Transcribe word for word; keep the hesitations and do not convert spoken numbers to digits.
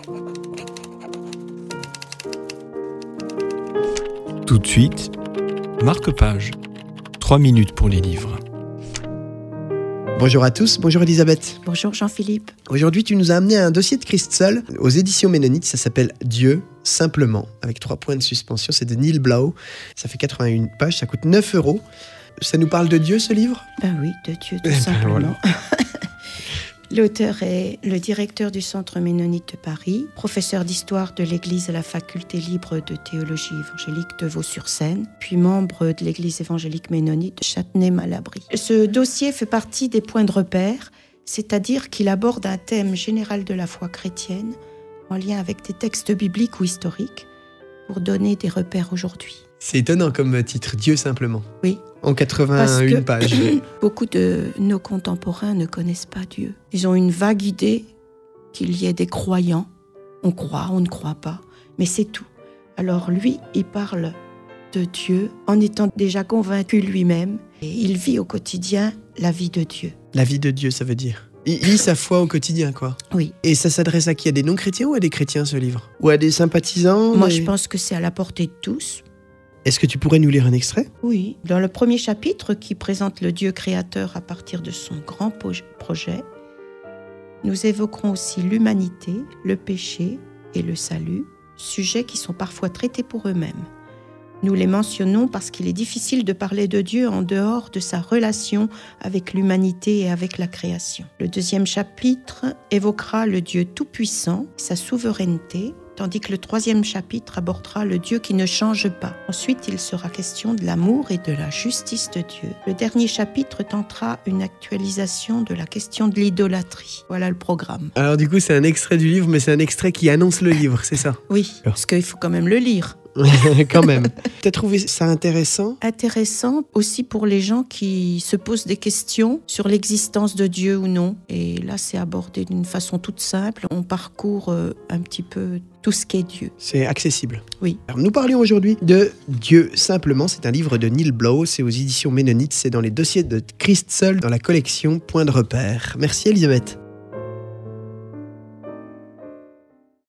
Tout de suite, marque-page. Trois minutes pour les livres. Bonjour à tous, bonjour Elisabeth. Bonjour Jean-Philippe. Aujourd'hui, tu nous as amené un dossier de Christ seul aux éditions Ménonites. Ça s'appelle Dieu, simplement, avec trois points de suspension. C'est de Neil Blau. Ça fait quatre-vingt-un pages, ça coûte neuf euros. Ça nous parle de Dieu, ce livre ? Ben oui, de Dieu, tout Eh ben simplement. voilà. L'auteur est le directeur du Centre Ménonite de Paris, professeur d'histoire de l'Église à la Faculté libre de théologie évangélique de Vaux-sur-Seine, puis membre de l'Église évangélique ménonite de Châtenay-Malabry. Ce dossier fait partie des points de repère, c'est-à-dire qu'il aborde un thème général de la foi chrétienne en lien avec des textes bibliques ou historiques pour donner des repères aujourd'hui. C'est étonnant comme titre, Dieu, simplement. Oui. En quatre-vingt-un pages. Beaucoup de nos contemporains ne connaissent pas Dieu. Ils ont une vague idée qu'il y ait des croyants. On croit, on ne croit pas, mais c'est tout. Alors lui, il parle de Dieu en étant déjà convaincu lui-même et il vit au quotidien la vie de Dieu. La vie de Dieu, ça veut dire. Il vit sa foi au quotidien, quoi. Oui. Et ça s'adresse à qui ? À des non-chrétiens ou à des chrétiens, ce livre ? Ou à des sympathisants ? Moi, des... je pense que c'est à la portée de tous. Est-ce que tu pourrais nous lire un extrait ? Oui. Dans le premier chapitre qui présente le Dieu créateur à partir de son grand projet, nous évoquerons aussi l'humanité, le péché et le salut, sujets qui sont parfois traités pour eux-mêmes. Nous les mentionnons parce qu'il est difficile de parler de Dieu en dehors de sa relation avec l'humanité et avec la création. Le deuxième chapitre évoquera le Dieu tout-puissant, sa souveraineté, tandis que le troisième chapitre abordera le Dieu qui ne change pas. Ensuite, il sera question de l'amour et de la justice de Dieu. Le dernier chapitre tentera une actualisation de la question de l'idolâtrie. Voilà le programme. Alors du coup, c'est un extrait du livre, mais c'est un extrait qui annonce le livre, c'est ça ? Oui, parce qu'il faut quand même le lire. Quand même. Tu as trouvé ça intéressant ? Intéressant aussi pour les gens qui se posent des questions sur l'existence de Dieu ou non. Et là, c'est abordé d'une façon toute simple. On parcourt euh, un petit peu tout ce qu'est Dieu. C'est accessible. Oui. Alors, nous parlions aujourd'hui de Dieu, simplement. C'est un livre de Neil Blau. C'est aux éditions Ménonites. C'est dans les dossiers de Christ seul dans la collection Point de repère. Merci Elisabeth.